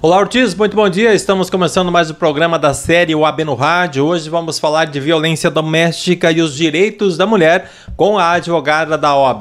Olá, Ortiz, muito bom dia. Estamos começando mais o programa da série OAB no Rádio. Hoje vamos falar de violência doméstica e os direitos da mulher com a advogada da OAB,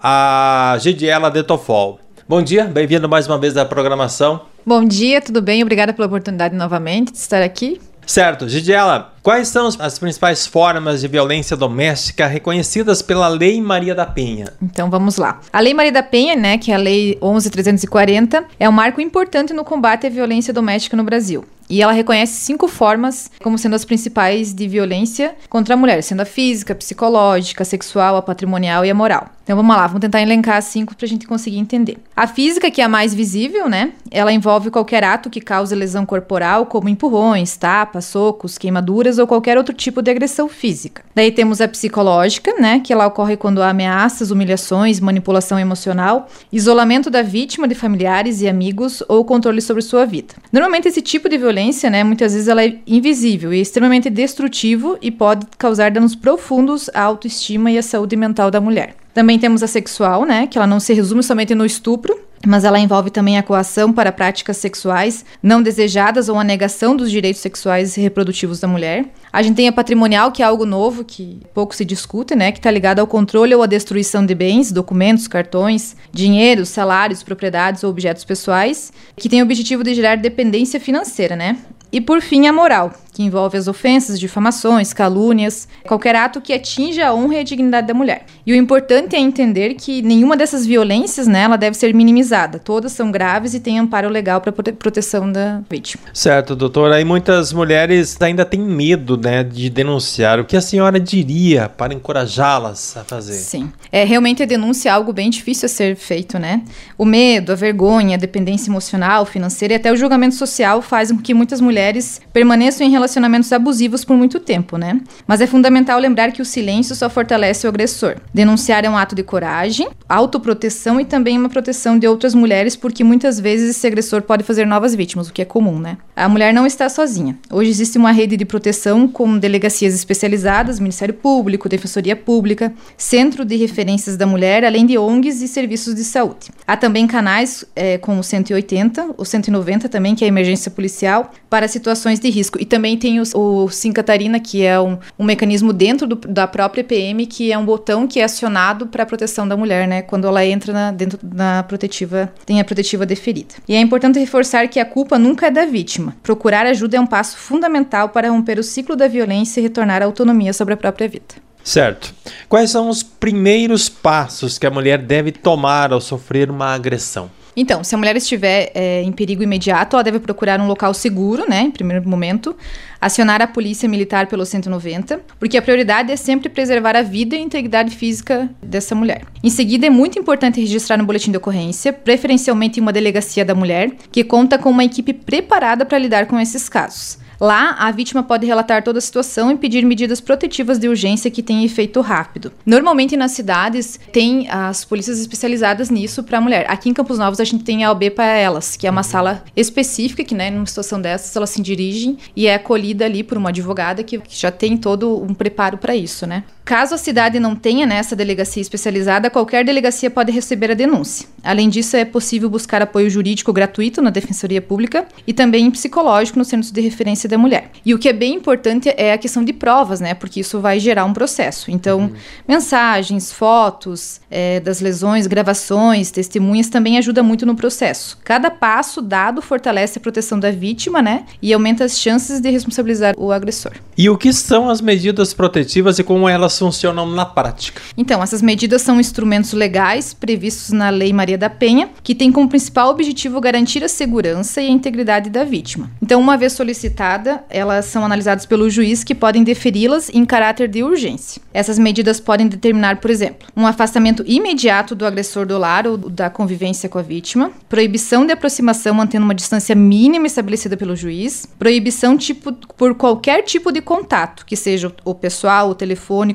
a Gidiela de Toffol. Bom dia, bem-vindo mais uma vez à programação. Bom dia, tudo bem? Obrigada pela oportunidade novamente de estar aqui. Certo, Gidiela, quais são as principais formas de violência doméstica reconhecidas pela Lei Maria da Penha? Então vamos lá. A Lei Maria da Penha, que é a Lei 11.340, é um marco importante no combate à violência doméstica no Brasil. E ela reconhece 5 formas como sendo as principais de violência contra a mulher, sendo a física, a psicológica, a sexual, a patrimonial e a moral. Então vamos lá, vamos tentar elencar as 5 para a gente conseguir entender. A física, que é a mais visível, ela envolve qualquer ato que cause lesão corporal, como empurrões, tapas, socos, queimaduras ou qualquer outro tipo de agressão física. Daí temos a psicológica, que ela ocorre quando há ameaças, humilhações, manipulação emocional, isolamento da vítima de familiares e amigos ou controle sobre sua vida. Normalmente esse tipo de violência, muitas vezes ela é invisível e extremamente destrutivo e pode causar danos profundos à autoestima e à saúde mental da mulher. Também temos a sexual, que ela não se resume somente no estupro, mas ela envolve também a coação para práticas sexuais não desejadas ou a negação dos direitos sexuais e reprodutivos da mulher. A gente tem a patrimonial, que é algo novo, que pouco se discute, que está ligado ao controle ou à destruição de bens, documentos, cartões, dinheiro, salários, propriedades ou objetos pessoais, que tem o objetivo de gerar dependência financeira, E por fim, a moral, que envolve as ofensas, difamações, calúnias, qualquer ato que atinja a honra e a dignidade da mulher. E o importante é entender que nenhuma dessas violências, ela deve ser minimizada. Todas são graves e têm amparo legal para proteção da vítima. Certo, doutora. E muitas mulheres ainda têm medo, de denunciar. O que a senhora diria para encorajá-las a fazer? Sim. Realmente a denúncia é algo bem difícil a ser feito, O medo, a vergonha, a dependência emocional, financeira e até o julgamento social fazem com que muitas mulheres permaneçam em relacionamentos abusivos por muito tempo, Mas é fundamental lembrar que o silêncio só fortalece o agressor. Denunciar é um ato de coragem, autoproteção e também uma proteção de outras mulheres, porque muitas vezes esse agressor pode fazer novas vítimas, o que é comum, A mulher não está sozinha. Hoje existe uma rede de proteção com delegacias especializadas, Ministério Público, Defensoria Pública, Centro de Referências da Mulher, além de ONGs e serviços de saúde. Há também canais como o 180, o 190 também, que é a emergência policial, para situações de risco. E também tem o Sim Catarina, que é um mecanismo dentro da própria PM, que é um botão que é acionado para a proteção da mulher, quando ela entra dentro da protetiva, tem a protetiva deferida. E é importante reforçar que a culpa nunca é da vítima. Procurar ajuda é um passo fundamental para romper o ciclo da violência e retornar à autonomia sobre a própria vida. Certo. Quais são os primeiros passos que a mulher deve tomar ao sofrer uma agressão? Então, se a mulher estiver em perigo imediato, ela deve procurar um local seguro, em primeiro momento, acionar a polícia militar pelo 190, porque a prioridade é sempre preservar a vida e a integridade física dessa mulher. Em seguida, é muito importante registrar no boletim de ocorrência, preferencialmente em uma delegacia da mulher, que conta com uma equipe preparada para lidar com esses casos. Lá, a vítima pode relatar toda a situação e pedir medidas protetivas de urgência que tenham efeito rápido. Normalmente, nas cidades, tem as polícias especializadas nisso para a mulher. Aqui em Campos Novos, a gente tem a OAB para elas, que é uma sala específica que, numa situação dessas, elas se dirigem e é acolhida ali por uma advogada que já tem todo um preparo para isso, Caso a cidade não tenha essa delegacia especializada, qualquer delegacia pode receber a denúncia. Além disso, é possível buscar apoio jurídico gratuito na Defensoria Pública e também psicológico no Centro de Referência da Mulher. E o que é bem importante é a questão de provas, porque isso vai gerar um processo. Então, mensagens, fotos das lesões, gravações, testemunhas também ajuda muito no processo. Cada passo dado fortalece a proteção da vítima, e aumenta as chances de responsabilizar o agressor. E o que são as medidas protetivas e como elas funcionam na prática? Então, essas medidas são instrumentos legais previstos na Lei Maria da Penha, que tem como principal objetivo garantir a segurança e a integridade da vítima. Então, uma vez solicitada, elas são analisadas pelo juiz, que podem deferi-las em caráter de urgência. Essas medidas podem determinar, por exemplo, um afastamento imediato do agressor do lar ou da convivência com a vítima, proibição de aproximação mantendo uma distância mínima estabelecida pelo juiz, proibição por qualquer tipo de contato, que seja o pessoal, o telefônico,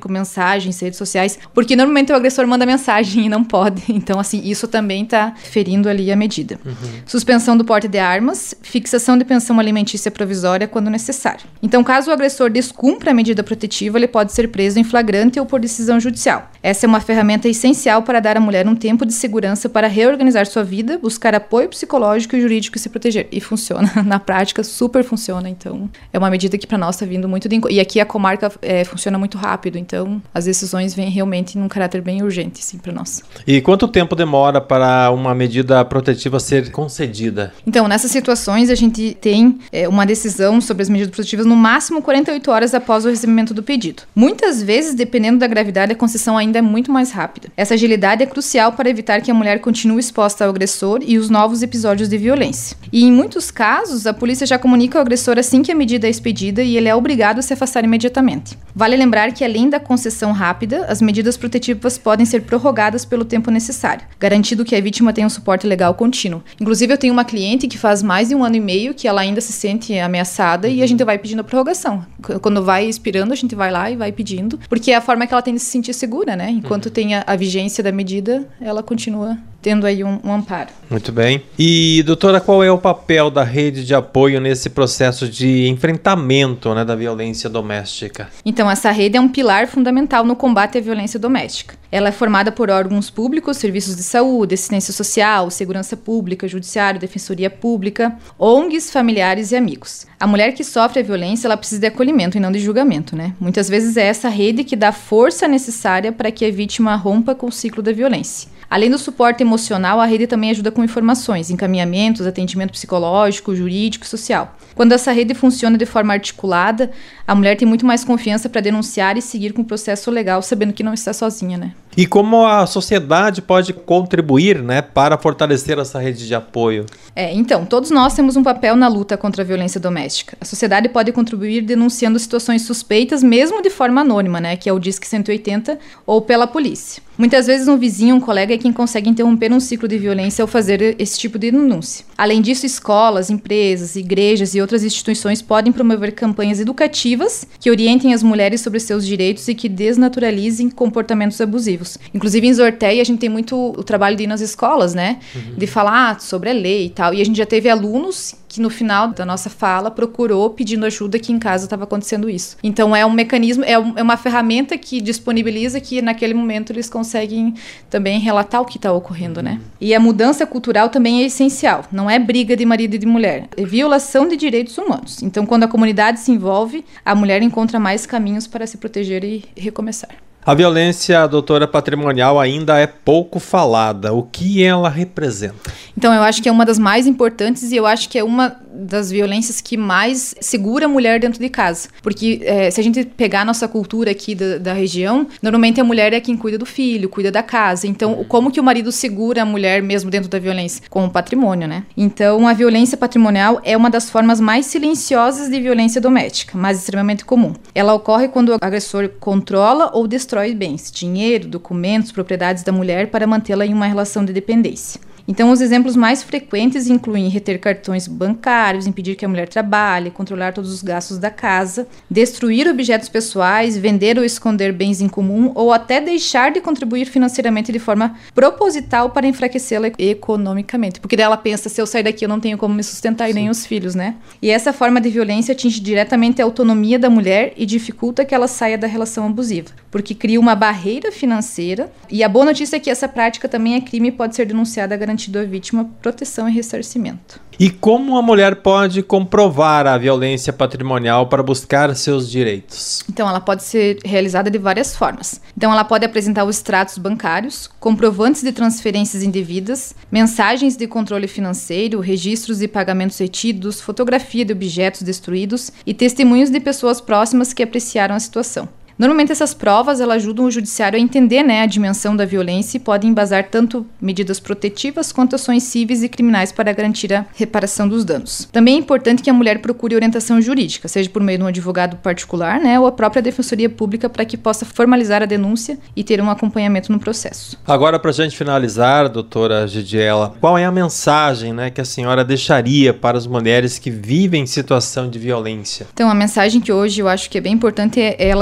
por mensagens, redes sociais, porque normalmente o agressor manda mensagem e não pode. Então, assim, isso também está ferindo ali a medida. Suspensão do porte de armas, fixação de pensão alimentícia provisória quando necessário. Então, caso o agressor descumpra a medida protetiva, ele pode ser preso em flagrante ou por decisão judicial. Essa é uma ferramenta essencial para dar à mulher um tempo de segurança para reorganizar sua vida, buscar apoio psicológico e jurídico e se proteger. E funciona. Na prática, super funciona. Então, é uma medida que para nós está vindo muito de... E aqui a comarca funciona muito rápido. Então, as decisões vêm realmente num caráter bem urgente, sim, para nós. E quanto tempo demora para uma medida protetiva ser concedida? Então, nessas situações, a gente tem uma decisão sobre as medidas protetivas no máximo 48 horas após o recebimento do pedido. Muitas vezes, dependendo da gravidade, a concessão ainda é muito mais rápida. Essa agilidade é crucial para evitar que a mulher continue exposta ao agressor e os novos episódios de violência. E em muitos casos, a polícia já comunica ao agressor assim que a medida é expedida e ele é obrigado a se afastar imediatamente. Vale lembrar que, além da concessão rápida, as medidas protetivas podem ser prorrogadas pelo tempo necessário, garantindo que a vítima tenha um suporte legal contínuo. Inclusive, eu tenho uma cliente que faz mais de 1 ano e meio que ela ainda se sente ameaçada e a gente vai pedindo a prorrogação. Quando vai expirando, a gente vai lá e vai pedindo, porque é a forma que ela tem de se sentir segura, né? Enquanto tem a vigência da medida, ela continua tendo aí um amparo. Muito bem. E, doutora, qual é o papel da rede de apoio nesse processo de enfrentamento, né, da violência doméstica? Então, essa rede é um pilar fundamental no combate à violência doméstica. Ela é formada por órgãos públicos, serviços de saúde, assistência social, segurança pública, judiciário, defensoria pública, ONGs, familiares e amigos. A mulher que sofre a violência, ela precisa de acolhimento e não de julgamento, né? Muitas vezes é essa rede que dá a força necessária para que a vítima rompa com o ciclo da violência. Além do suporte emocional, a rede também ajuda com informações, encaminhamentos, atendimento psicológico, jurídico e social. Quando essa rede funciona de forma articulada, a mulher tem muito mais confiança para denunciar e seguir com o processo legal, sabendo que não está sozinha, né? E como a sociedade pode contribuir, né, para fortalecer essa rede de apoio? Então, todos nós temos um papel na luta contra a violência doméstica. A sociedade pode contribuir denunciando situações suspeitas, mesmo de forma anônima, né, que é o Disque 180, ou pela polícia. Muitas vezes um vizinho, um colega é quem consegue interromper um ciclo de violência ao fazer esse tipo de denúncia. Além disso, escolas, empresas, igrejas e outras instituições podem promover campanhas educativas que orientem as mulheres sobre seus direitos e que desnaturalizem comportamentos abusivos. Inclusive, em Zorteia, a gente tem muito o trabalho de ir nas escolas, né? De falar sobre a lei e tal. E a gente já teve alunos que no final da nossa fala procurou pedindo ajuda que em casa estava acontecendo isso. Então é um mecanismo, é uma ferramenta que disponibiliza que naquele momento eles conseguem também relatar o que está ocorrendo, né? E a mudança cultural também é essencial. Não é briga de marido e de mulher, é violação de direitos humanos. Então quando a comunidade se envolve, a mulher encontra mais caminhos para se proteger e recomeçar. A violência, doutora, patrimonial ainda é pouco falada. O que ela representa? Então, eu acho que é uma das mais importantes e eu acho que é uma das violências que mais segura a mulher dentro de casa. Porque se a gente pegar a nossa cultura aqui da região, normalmente a mulher é quem cuida do filho, cuida da casa. Então, como que o marido segura a mulher mesmo dentro da violência? Com o patrimônio, né? Então, a violência patrimonial é uma das formas mais silenciosas de violência doméstica, mas extremamente comum. Ela ocorre quando o agressor controla ou destrói bens, dinheiro, documentos, propriedades da mulher para mantê-la em uma relação de dependência. Então, os exemplos mais frequentes incluem reter cartões bancários, impedir que a mulher trabalhe, controlar todos os gastos da casa, destruir objetos pessoais, vender ou esconder bens em comum ou até deixar de contribuir financeiramente de forma proposital para enfraquecê-la economicamente. Porque daí ela pensa, se eu sair daqui eu não tenho como me sustentar e nem os filhos, né? E essa forma de violência atinge diretamente a autonomia da mulher e dificulta que ela saia da relação abusiva, porque cria uma barreira financeira. E a boa notícia é que essa prática também é crime e pode ser denunciada garantindo à vítima proteção e ressarcimento. E como a mulher pode comprovar a violência patrimonial para buscar seus direitos? Então, ela pode ser realizada de várias formas. Então, ela pode apresentar os extratos bancários, comprovantes de transferências indevidas, mensagens de controle financeiro, registros de pagamentos retidos, fotografia de objetos destruídos e testemunhos de pessoas próximas que apreciaram a situação. Normalmente essas provas elas ajudam o judiciário a entender, né, a dimensão da violência e podem embasar tanto medidas protetivas quanto ações cíveis e criminais para garantir a reparação dos danos. Também é importante que a mulher procure orientação jurídica, seja por meio de um advogado particular, né, ou a própria defensoria pública para que possa formalizar a denúncia e ter um acompanhamento no processo. Agora, para a gente finalizar, doutora Gidiela, qual é a mensagem, né, que a senhora deixaria para as mulheres que vivem em situação de violência? Então, a mensagem que hoje eu acho que é bem importante é ela se sentir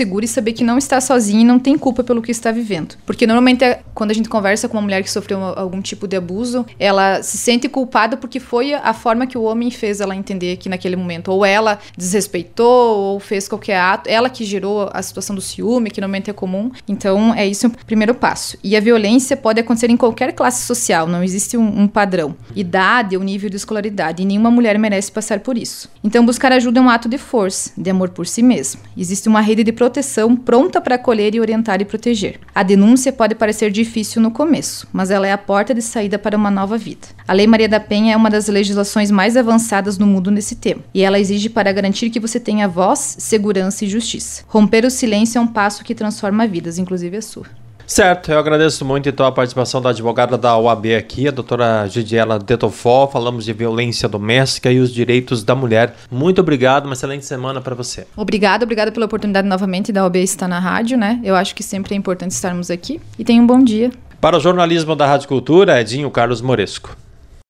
segura e saber que não está sozinha e não tem culpa pelo que está vivendo. Porque normalmente quando a gente conversa com uma mulher que sofreu algum tipo de abuso, ela se sente culpada porque foi a forma que o homem fez ela entender que naquele momento, ou ela desrespeitou, ou fez qualquer ato, ela que gerou a situação do ciúme, que normalmente é comum. Então, é isso o primeiro passo. E a violência pode acontecer em qualquer classe social, não existe um padrão. Idade ou nível de escolaridade, e nenhuma mulher merece passar por isso. Então, buscar ajuda é um ato de força, de amor por si mesmo. Existe uma rede de proteção pronta para acolher e orientar e proteger. A denúncia pode parecer difícil no começo, mas ela é a porta de saída para uma nova vida. A Lei Maria da Penha é uma das legislações mais avançadas no mundo nesse tema, e ela exige para garantir que você tenha voz, segurança e justiça. Romper o silêncio é um passo que transforma vidas, inclusive a sua. Certo, eu agradeço muito então a participação da advogada da OAB aqui, a doutora Gidiela Detofol. Falamos de violência doméstica e os direitos da mulher. Muito obrigado, uma excelente semana para você. Obrigada pela oportunidade novamente da OAB estar na rádio, né? Eu acho que sempre é importante estarmos aqui. E tenha um bom dia. Para o jornalismo da Rádio Cultura, Edinho Carlos Moresco.